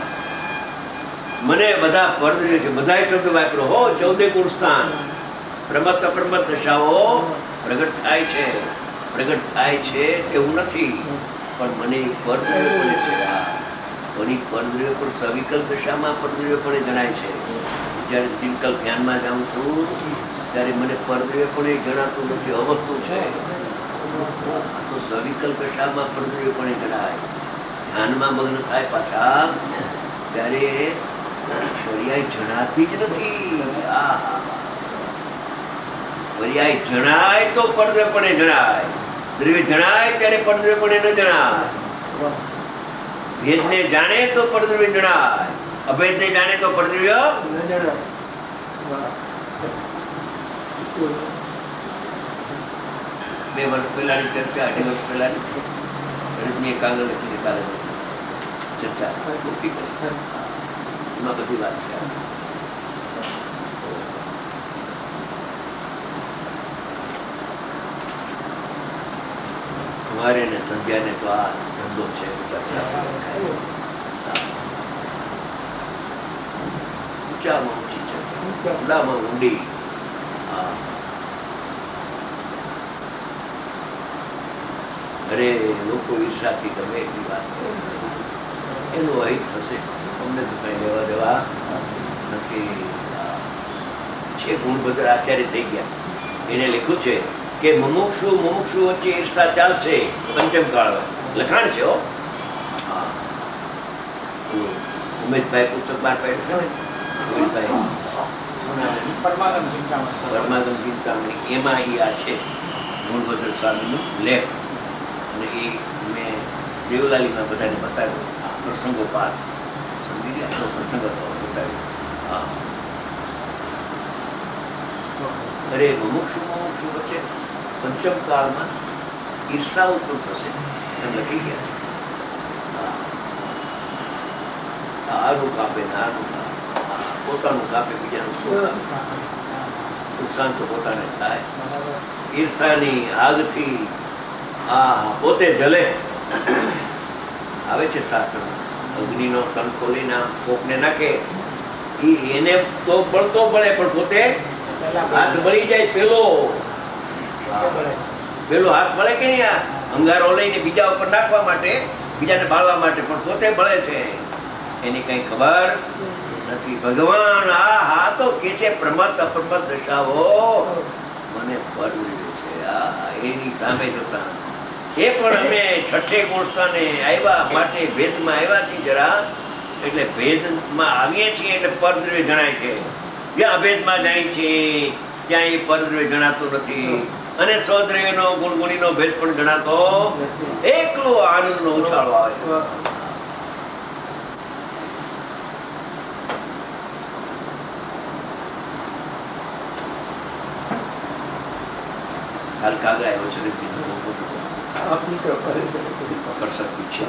મને બધા પરદ્રવ્ય છે, બધા શબ્દ વાપરો હો. ચૌદે ગુણ સ્થાન પ્રમત અપ્રમત દશાઓ પ્રગટ થાય છે. પ્રગટ થાય છે એવું નથી, પણ મને પરદ્રવ્ય પડે છે. પણ એ પરદ્રવ્ય પણ સવિકલ્પ દશામાં પરદ્રવ્ય પડે જણાય છે. જયારે દિનકલ્પ ધ્યાનમાં જાઉં છું ત્યારે મને પરદ્રવ્ય પણ એ જણાતું નથી, અવસ્તુ છે. તો સવિકલ્પ દશામાં પરદ્રવ્ય પણ એ જણાય. ધ્યાનમાં મગ્ન થાય પાછા ત્યારે પર્યાય જણાતી જ નથી. આ પર્યાય જણાય તો પરદ્રવ્યપણે જણાય, દ્રવ્ય જણાય ત્યારે પરદ્રવ્યપણે ન જણાય. ભેદને જાણે તો પરદ્રવ્ય જણાય, અભેદને જાણે તો પરદ્રવ્ય ન જણાય. બે વર્ષ પહેલાની ચર્ચા, અઢી વર્ષ પહેલાની કાગળ લખીને કાલે ચર્ચા પૂરી કરી, એમાં બધી વાત છે. સવારે ને સંધ્યાને તો આ ધંધો છે. ઊંચામાં ઊંચી છે, ઊંડામાં ઊંડી. હા, અરે લોકો ઈર્ષાથી ગમે એટલી વાત કરે, એનું અહિત થશે, અમને તો કઈ લેવા દેવા નથી. છે ગુણભદ્ર આચાર્ય થઈ ગયા, એને લખ્યું છે કે મુમુક્ષુ મુમુક્ષુ વચ્ચે ઈર્ષા ચાલશે પંચમ કાળ. લખાણ છે હો. હા, ઉમેશભાઈ પુસ્તક બહાર પાડ્યું છે ને, ઉમેશભાઈ પરમાગમ ચિંતામણી, એમાં એ આ છે ગુણભદ્ર સ્વામીનો લેખ. અને એ મેં દેવલાલીમાં બધાને બતાવ્યો, પ્રસંગો પાર સમજી ગયા, આપણો પ્રસંગ હતો બતાવ્યો. હા, અરે મુમુક્ષુ મુમુક્ષુ વચ્ચે પંચમ કાળમાં ઈર્ષા ઉત્પન્ન થશે એમ લખી ગયા. આનું કાપે ને આનું પોતાનું કાપે, બીજાનું નુકસાન તો પોતાને થાય. ઈર્ષાની આગથી આ પોતે જલે. આવે છે શાસ્ત્રમાં, અગ્નિનો તન ખોલીને કોકને નાખે, એને તો બળતો બળે પણ પોતે હાથ બળી જાય. પેલો પેલો હાથ બળે કે નહીં, આ અંગારો લઈને બીજા ઉપર નાખવા માટે, બીજાને બાળવા માટે, પણ પોતે બળે છે. એની કઈ ખબર નથી. ભગવાન આ હા તો કે છે પ્રમત અપ્રમત દશાઓ મને પરવડે છે. આ એની સામે જોતા એ પણ અમે છઠ્ઠે ગુણસ્થાને આવ્યા માટે ભેદમાં આવ્યાથી જરા, એટલે ભેદમાં આવીએ છીએ એટલે પરદ્રવ્ય જણાય છે. જ્યાં અભેદમાં જાય છે ત્યાં એ પરદ્રવ્ય જણાતું નથી, અને સ્વદ્રવ્યનો ગુણગુણીનો ભેદ પણ જણાતો એકલો આનંદનો ઉછાળો આવે. કાલ કાગળ આવ્યો છે, પકડ છે.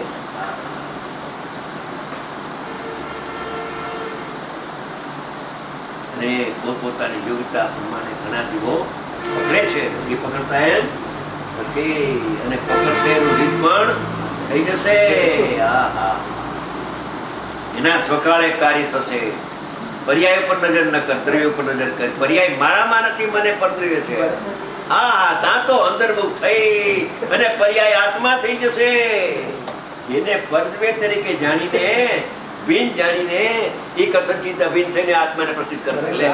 અને પોતપોતાની યોગ્યતા પ્રમાણે ઘણા જીવો પકડે છે, નથી પકડતા એમ નથી, અને પકડશે એનું રીત પણ થઈ જશે. હા હા, એના સ્વકાળે કાર્ય થશે. પર્યાય પર નજર ન કર, દ્રવ્ય પર નજર કર. પર્યાય મારામાં નથી, મને પરદ્રવ્ય છે. હા હા, ત્યાં તો અંતર્મુખ થઈ અને પર્યાય આત્મા થઈ જશે. એને પરદ્રવ્ય તરીકે જાણીને બિન જાણીને એ કથનચિત અભિન થઈને આત્માને પ્રસિદ્ધ કરશે. લે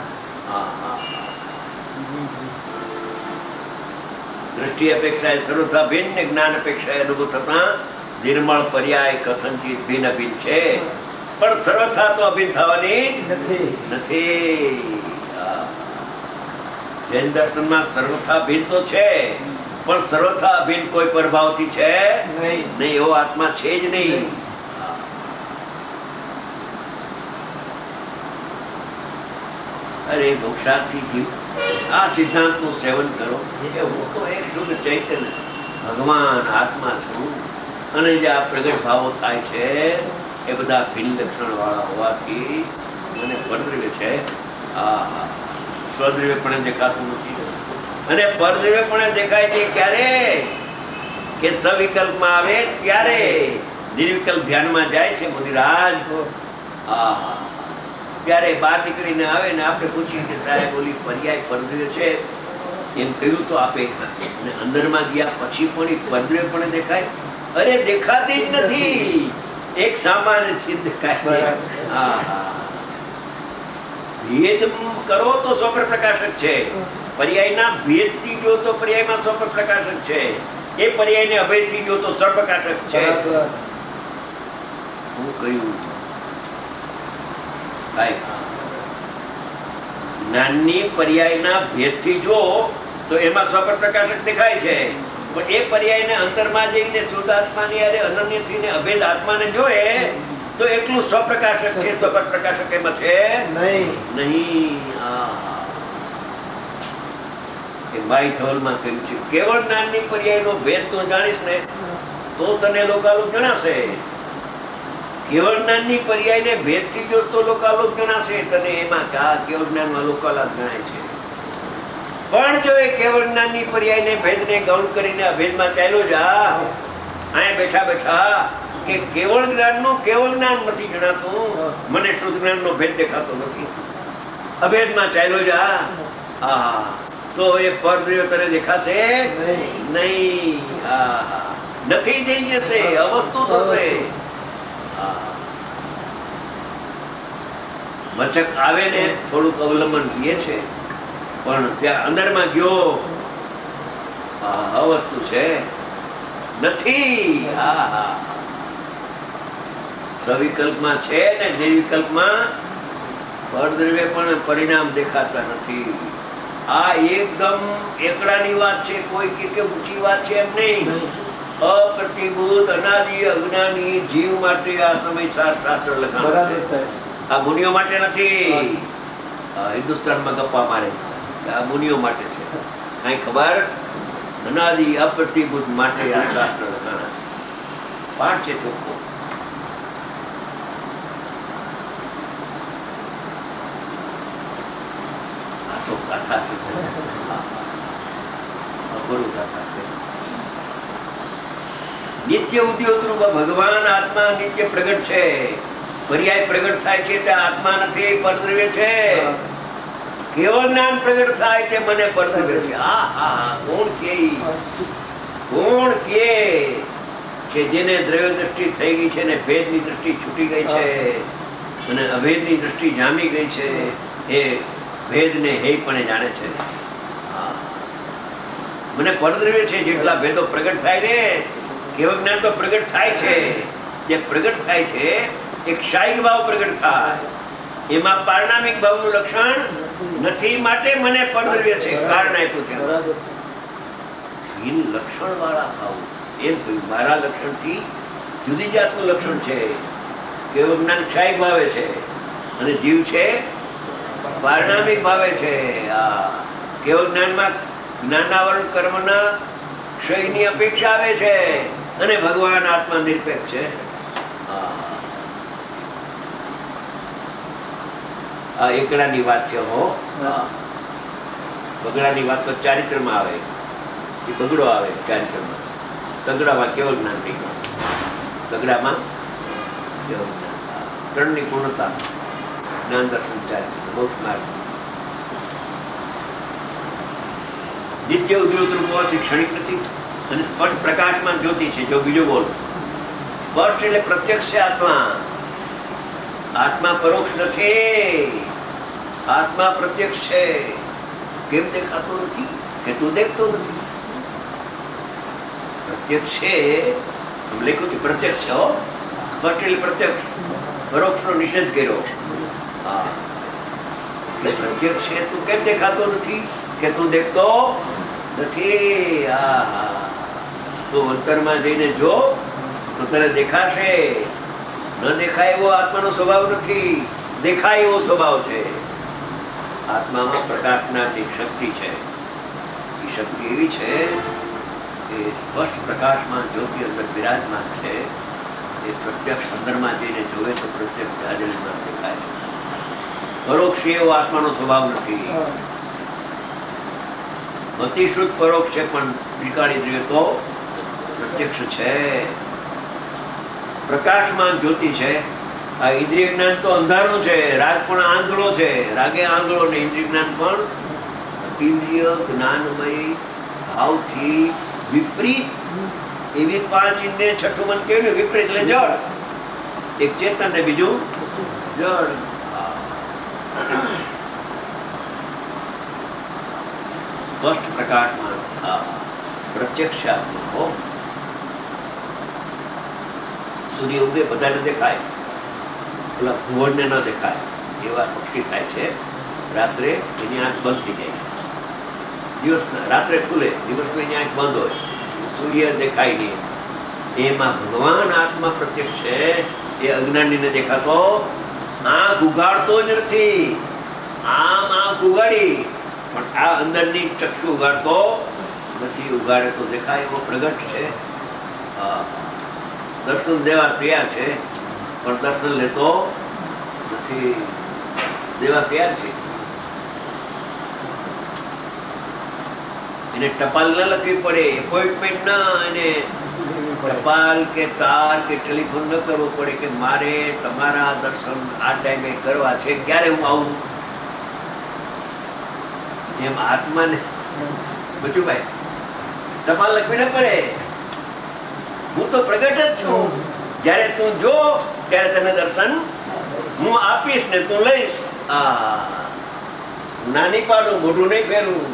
દ્રષ્ટિ અપેક્ષાએ સર્વથા ભિન્ન, જ્ઞાન અપેક્ષાએ અનુભવ થતા નિર્મળ પર્યાય કથનચિત ભિન્ન અભિન્ન છે, પણ સર્વથા તો અભિન્ન થવાની નથી. જૈન દર્શનમાં સર્વથા ભિન્ન તો છે, પણ સર્વથા અભિન્ન કોઈ પ્રભાવથી છે નહીં. એવો આત્મા છે જ નહીં. અરે મોક્ષાર્થી જીવ આ સિદ્ધાંતનું સેવન કરો. હું તો એક શુદ્ધ ચૈતન્ય ભગવાન આત્મા છું, અને જે આ પ્રગટ ભાવો થાય છે એ બધા ભિન્ન લક્ષણ વાળા હોવાથી મને પરદ્રવ્ય છે. હા, સ્વદ્રવ્ય પણ દેખાતું નથી. અને પરદ્રવ્ય પણ દેખાય છે ક્યારે? કે સવિકલ્પમાં આવે ત્યારે. નિર્વિકલ્પ ધ્યાનમાં જાય છે મુનિરાજ, હા, ત્યારે બહાર નીકળીને આવે ને આપણે પૂછીએ કે સાહેબ ઓલી પર્યાય પરદ્રવ્ય છે એમ કહ્યું તો આપે, અને અંદરમાં ગયા પછી પણ પરદ્રવ્ય પણ દેખાય? અરે દેખાતી જ નથી, એક સામાન્ય ચીજ દેખાય. ભેદ કરો તો સ્વપ્ર પ્રકાશક છે, પર્યાયના ભેદથી જો તો પર્યાયમાં સ્વપ્ર પ્રકાશક છે, એ પર્યાયને અભેદથી જો તો સ્વપ્રકાશક છે. હું કહ્યું જ્ઞાનની પર્યાયના ભેદથી જો તો એમાં સ્વપ્ર પ્રકાશક દેખાય છે, પણ એ પર્યાયને અંતરમાં જઈને શુદ્ધાત્માની અરે અનન્યથી ને અભેદ આત્માને જોએ તો એકલું સ્વપ્રકાશક છે, સ્વપ્ર પ્રકાશક એમાં છે નહીં. ભાઈ થવલમાં કહ્યું છે કેવળ જ્ઞાનની પર્યાયનો ભેદ તો જાણીશ ને તો તને લોકાલોક જણાશે. કેવળ જ્ઞાનની પર્યાયને ભેદથી જો તો લોકાલોક જણાશે તને, એમાં કા કેવળ જ્ઞાનમાં લોકાલોક જણાય છે. પણ જો એ કેવળ જ્ઞાનની પર્યાયને ભેદને ગૌણ કરીને અભેદમાં ચાલ્યો જા, અહીંયા બેઠા બેઠા કે કેવળ જ્ઞાનનું કેવળ જ્ઞાન નથી જણાતું, મને શુદ્ધ જ્ઞાનનો ભેદ દેખાતો નથી, અભેદમાં ચાલ્યો જા, હા, તો એ પરદ્રવ્ય તને દેખાશે નહીં. હા, નથી જઈ જશે, અવસ્તુ થશે. મચક આવે ને થોડુંક અવલંબન લે છે, પણ ત્યાં અંદરમાં ગયો અવસ્તુ છે નથી. હા હા, સવિકલ્પમાં છે ને નિર્વિકલ્પમાં પરદ્રવ્ય પણ પરિણામ દેખાતા નથી. આ એકદમ એકડાની વાત છે, કોઈ કે ઊંચી વાત છે એમ નહીં. અપ્રતિભૂત અનાદિ અજ્ઞાની જીવ માટે આ સમય શાસ્ત્ર લખાણ છે. આ મુનિઓ માટે નથી. હિન્દુસ્તાનમાં ગપ્પા મારે આ મુનિઓ માટે છે. કઈ ખબર? અનાદિ અપ્રતિભૂત માટે આ શાસ્ત્ર લખાણ છે. પાઠ છે ચોખ્ખો. આ તો ગાથા છે, અઘરું ગાથા છે. નિત્ય ઉદ્યોગરૂપ ભગવાન આત્મા નિત્ય પ્રગટ છે. પર્યાય પ્રગટ થાય છે તે આત્મા નથી, પરદ્રવ્ય છે. કેવળ જ્ઞાન પ્રગટ થાય તે મને પરદ્રવ્ય છે. હા હા, કોણ કે કોણ કે કે જેને દ્રવ્ય દ્રષ્ટિ થઈ ગઈ છે ને ભેદની દ્રષ્ટિ છૂટી ગઈ છે અને અભેદની દ્રષ્ટિ જામી ગઈ છે, એ ભેદને હે પણ જાણે છે. હા, મને પરદ્રવ્ય છે. જેટલા ભેદો પ્રગટ થાય ને, કેવળ જ્ઞાન તો પ્રગટ થાય છે. જે પ્રગટ થાય છે એક ક્ષાયિક ભાવ પ્રગટ થાય, એમાં પારણામિક ભાવનું લક્ષણ નથી, માટે મને પરદ્રવ્ય છે. કારણ આપ્યું છે લક્ષણ વાળા ભાવ એમ કહ્યું. મારા લક્ષણથી જુદી જાતનું લક્ષણ છે. કેવળ જ્ઞાન ક્ષાયિક ભાવે છે અને જીવ છે પારણામિક ભાવે છે. આ કેવળ જ્ઞાનમાં જ્ઞાનાવરણ કર્મના ક્ષયની અપેક્ષા આવે છે અને ભગવાન આત્મા નિરપેક્ષ છે. આ એકડાની વાત છે. હો, બગડાની વાત તો ચારિત્રમાં આવે, એ બગડો આવે ચારિત્રમાં. તગડામાં કેવળ જ્ઞાન નીકળે, તગડામાં કેવળ જ્ઞાન. ત્રણની પૂર્ણતા જ્ઞાન દર્શન ચારિત્ર મોક્ષ માર્ગ. નિત્ય ઉદ્યોગ રૂપ હોવાથી ક્ષણિક નથી અને સ્પષ્ટ પ્રકાશમાં જ્યોતિ છે. જો બીજો બોલ સ્પષ્ટ એટલે પ્રત્યક્ષ છે આત્મા. આત્મા પરોક્ષ નથી, આત્મા પ્રત્યક્ષ છે. કેમ દેખાતો નથી? કે તું દેખતો નથી. પ્રત્યક્ષ છે, લખ્યું છે પ્રત્યક્ષ છે. સ્પષ્ટ એટલે પ્રત્યક્ષ, પરોક્ષ નો નિષેધ કર્યો. હા, પ્રત્યક્ષ છે, તું કેમ દેખાતો નથી? કે તું દેખતો નથી. હા હા, તો અંતરમાં જઈને જો તો તને દેખાશે. ન દેખાય એવો આત્માનો સ્વભાવ નથી, દેખાય એવો સ્વભાવ છે. આત્મામાં પ્રકાશના જે શક્તિ છે, એ શક્તિ એવી છે કે સ્પષ્ટ પ્રકાશમાં જ્યોતિ અંદર બિરાજમાન છે. એ પ્રત્યક્ષ અંદરમાં જઈને જોવે તો પ્રત્યક્ષ હાજરીમાં દેખાય છે. પરોક્ષ એવો આત્માનો સ્વભાવ નથી. અતિશુદ્ધ પરોક્ષ છે, પણ નીકાળી જોઈએ તો પ્રત્યક્ષ છે. પ્રકાશમાં જ્યોતિ છે. આ ઇન્દ્રિય જ્ઞાન તો અંધારું છે, રાગ પણ આંધળો છે. રાગે આંધળો ને ઇન્દ્રિય જ્ઞાન પણ ઇન્દ્રિય જ્ઞાનમય ભાવથી વિપરીત. એવી પાંચ ઇન્દ્રિય છઠ્ઠું મન કેવું ને વિપરીત એટલે જળ. એક ચેતન ને બીજું જળ. સ્પષ્ટ પ્રકાશમાં પ્રત્યક્ષ આત્મા. સૂર્ય ઉગે બધાને દેખાય, પેલા ભુવનને ન દેખાય. એવા પક્ષી થાય છે, રાત્રે એની આંખ બંધ થઈ જાય. દિવસ રાત્રે ખુલે, દિવસમાં એની આંખ બંધ હોય, સૂર્ય દેખાય નહીં. એમાં ભગવાન આત્મા પ્રત્યક્ષ છે. એ અજ્ઞાનીને દેખાતો આંખ ઉગાડતો જ નથી. આમ આંખ ઉગાડી પણ આ અંદરની ચક્ષુ ઉગાડતો નથી. ઉગાડે તો દેખાય એવો પ્રગટ છે. દર્શન દેવા તૈયાર છે, પણ દર્શન લેતો નથી. દેવા તૈયાર છે. એને ટપાલ ન લખવી પડે, એપોઇન્ટમેન્ટ ના, એને ટપાલ કે તાર કે ટેલિફોન ન કરવો પડે કે મારે તમારા દર્શન આ ટાઈમે કરવા છે, ક્યારે હું આવું. એમ આત્માને બધું ભાઈ ટપાલ લખવી ન પડે. હું તો પ્રગટ જ છું. જયારે તું જો ત્યારે તને દર્શન હું આપીશ ને તું લઈશ. આ નાની પાડું, મોઢું નહીં ફેરવું.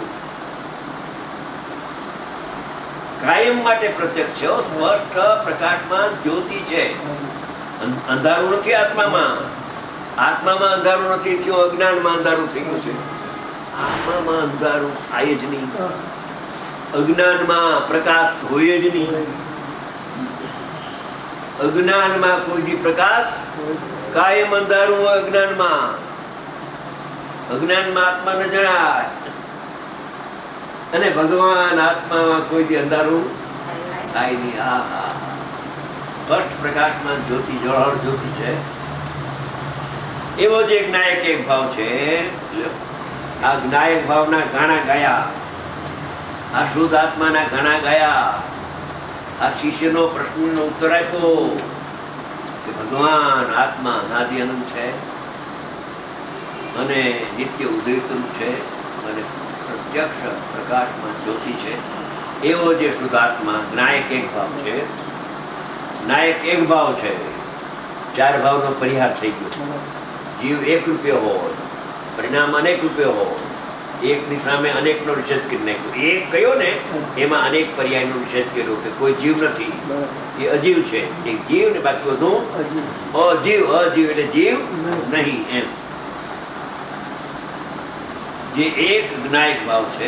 કાયમ માટે પ્રત્યક્ષ છે. સ્પષ્ટ પ્રકાશમાં જ્યોતિ છે. અંધારું નથી આત્મામાં. આત્મામાં અંધારું નથી થયું, અજ્ઞાનમાં અંધારું થઈ ગયું છે. આત્મામાં અંધારું થાય જ નહીં. અજ્ઞાનમાં પ્રકાશ હોય જ નહીં. અજ્ઞાનમાં કોઈ દી પ્રકાશ, કાયમ અંધારું હોય અજ્ઞાનમાં. અજ્ઞાનમાં આત્મા ન જણાય. અને ભગવાન આત્મામાં કોઈ દી અંધારું થાય નહીં. હા હા, સ્પષ્ટ પ્રકાશમાં જ્યોતિ, જળહળ જ્યોતિ છે. એવો જે જ્ઞાયક એક ભાવ છે. આ જ્ઞાયક ભાવના ગાણા ગાયા, આ શુદ્ધ આત્માના ગાણા ગાયા. આ શિષ્યનો પ્રશ્નનો ઉત્તર આપ્યો કે ભગવાન આત્મા નાદિ અનંત છે અને નિત્ય ઉદયતમ છે અને પ્રત્યક્ષ પ્રકાશમાં જ્યોતિ છે. એવો જે શુદ્ધાત્મા જ્ઞાયક એક ભાવ છે. જ્ઞાયક એક ભાવ છે. ચાર ભાવનો પરિહાર થઈ ગયો. જીવ એક રૂપિયો હોય, પરિણામ અનેક રૂપિયો હોય. એકની સામે અનેકનો નિષેધ કરી નાખ્યો. એક કયો ને એમાં અનેક પર્યાયનો નિષેધ કર્યો કે કોઈ જીવ નથી, એ અજીવ છે. એક જીવ ને બાકી બધું અજીવ. અજીવ એટલે જીવ નહીં એમ. જે એક જ્ઞાયક ભાવ છે.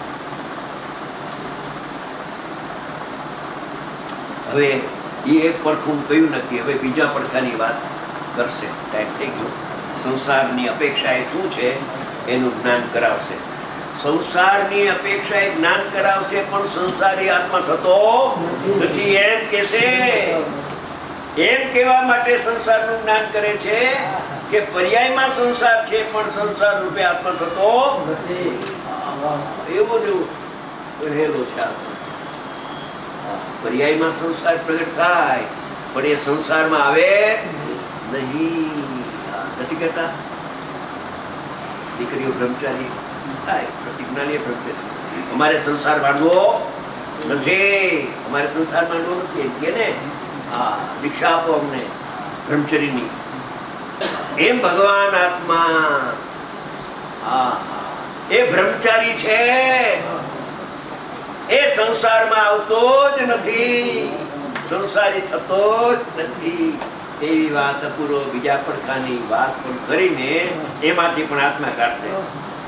હવે એ એક પડખું કયું નથી. હવે બીજા પડખાની વાત કરશે. ટાઈમ થઈ ગયો. સંસારની અપેક્ષા એ શું છે એનું જ્ઞાન કરાવશે. સંસારની અપેક્ષા એ જ્ઞાન કરાવશે, પણ સંસારી આત્મા થતો નથી એમ કેશે. એમ કેવા માટે સંસારનું જ્ઞાન કરે છે કે પર્યાયમાં સંસાર છે, પણ સંસાર રૂપે આત્મા થતો નથી. એવું જ રહેલો છે. પર્યાયમાં સંસાર પ્રગટ થાય, પણ એ સંસારમાં આવે નહીં. નથી કહેતા દીકરીઓ બ્રહ્મચારી થાય, પ્રતિજ્ઞાની બ્રહ્મચારી. અમારે સંસાર માંડવો નથી, અમારે સંસાર માંડવો નથી કે ને હા, દીક્ષા આપો અમને બ્રહ્મચર્યની. એમ ભગવાન આત્મા હા એ બ્રહ્મચારી છે, એ સંસારમાં આવતો જ નથી, સંસારી થતો જ નથી. એવી વાત અપૂર્વ બીજા પડખાની વાત પણ કરીને એમાંથી પણ આત્મા કાઢશે.